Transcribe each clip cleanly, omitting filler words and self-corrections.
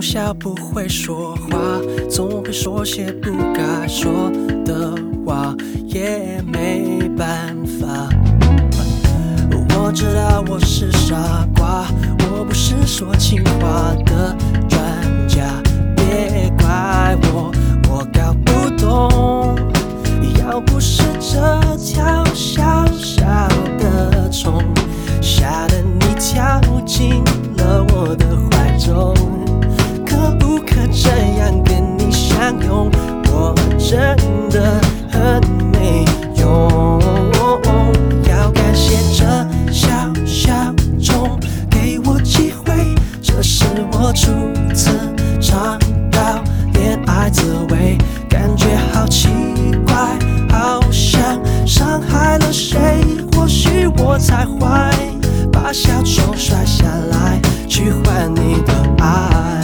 笑不会说话，总会说些不该说的话，也没办法。我知道我是傻瓜，我不是说情话的专家，别怪我，我搞不懂。要不是这条小小的虫，吓得你跳进了我的怀中，可不可这样跟你相拥？我真的很没用。要感谢这小小虫给我机会，这是我初次尝到恋爱滋味，感觉好奇怪，好像伤害了谁。或许我才坏，把小虫甩下来去换你的爱。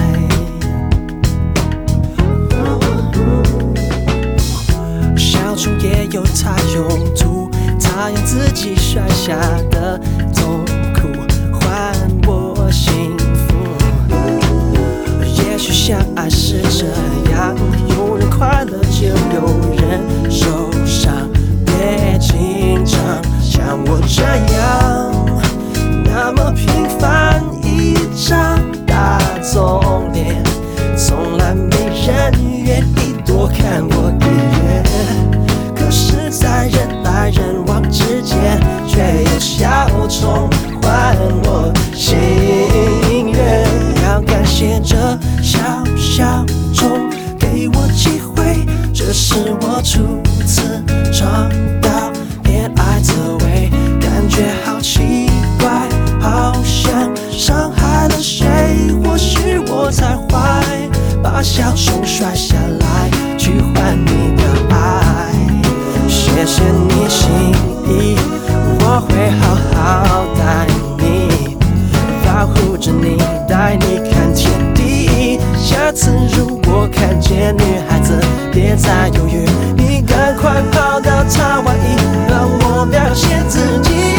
小虫也有它用途，它用自己甩下的痛苦换我幸福。也许相爱是这样，有人快乐就有人受伤，别紧张，像我这样那么平凡一张大众脸，从来没人愿意多看我一眼。可是在人来人往之间，却有小虫换我心愿。要感谢这小小虫给我机会，这是我初次尝到恋爱滋味，感觉好奇怪，好像伤害了谁。或许我才坏，把小虫甩下来去换你的爱。谢谢你心意，我会好好待你，保护着你，带你看天地。下次如果看见女孩子，别再犹豫，你赶快跑到她怀里，让我表现自己。